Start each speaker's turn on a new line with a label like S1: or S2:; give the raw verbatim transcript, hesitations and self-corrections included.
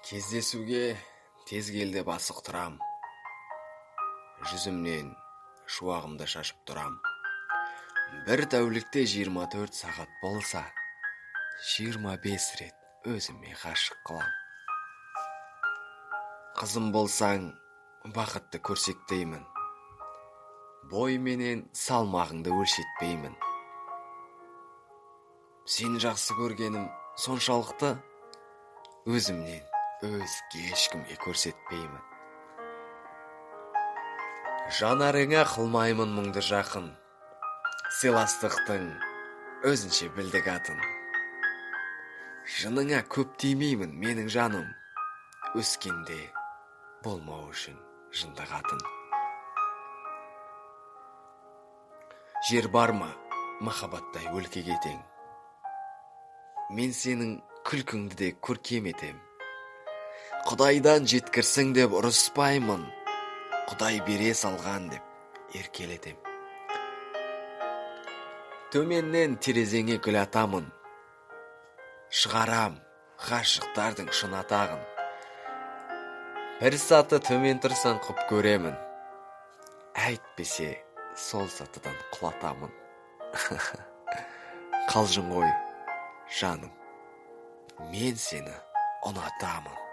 S1: Кездесуге тез кел деп асық тұрам. Жүзімнен шуағымды шашып тұрам. Бір тәулікте жиырма төрт сағат болса, жиырма бес рет өзіме ғашық қылам. Қызым болсаң, бақытты көрсектеймін. Бой менен салмағыңды өлшетпеймін. Сен жақсы көргенім соншалықты, өзімнен өзге ешкімге көрсетпеймін. Жанарыңа қылмаймын мұңды жақын, сыйластықтың өзінше білдік атын. Жыныңа көп тимеймін менің жаным, өскенде болмау үшін жынды қатын. Жер бар ма махаббаттай өлкеге тең? Мен сенің күлкіңді де көркем етем. Құдайдан жеткірсің деп ұрыспаймын, Құдай бере салған деп еркелетем. Төменнен терезеңе гүл атамын, шығарам ғашықтардың шын атағын. Бір саты төмен тұрсаң құп көремін, әйтпесе сол сатыдан құлатамын. Қалжың ғой жаным, мен сені ұнатамын.